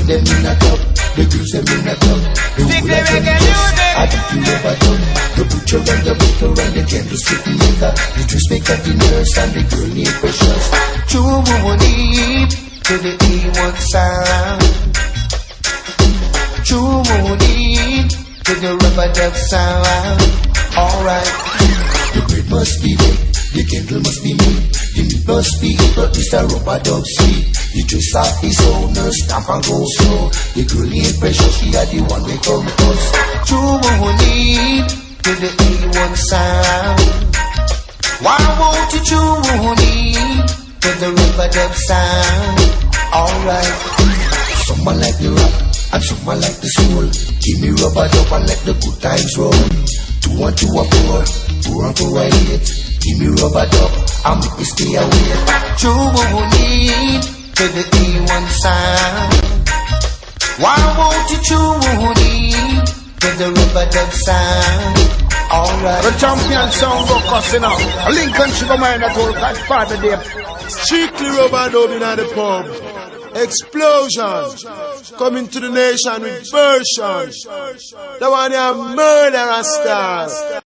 them in a club, the girls them in a club. The whole of them just, I think you ever done. The butcher and the baker and the candlestick maker, the dressmaker, the nurse and the girl named Precious. True money to the A1 sound. True money to the rubber dub sound. Alright. The bread must be baked, the candle must be made, the meat must be eat, but Mr. Rubber Dub sweet. The dress of his owner, stamp and go slow. The girl named Precious, she had the one we come first. True money to the A1 sound. Why won't you true money to the Rubber Dub sound? Alright. Someone like the rock and someone like the soul. Give me Rubber Dub and let the good times roll. 2 and 2 are 4, 4 and 4 are 8. Give me Rubber Dub and make me stay away. True money to the A1 sound. Why won't you true money to the Rubber Dub sound? Alright. The champion sound go cussing out. Lincoln Sugar Mine that whole Godfather there. Strictly Rubber Dub in the pub. Explosion. Coming to the nation with version. The one you murder a star.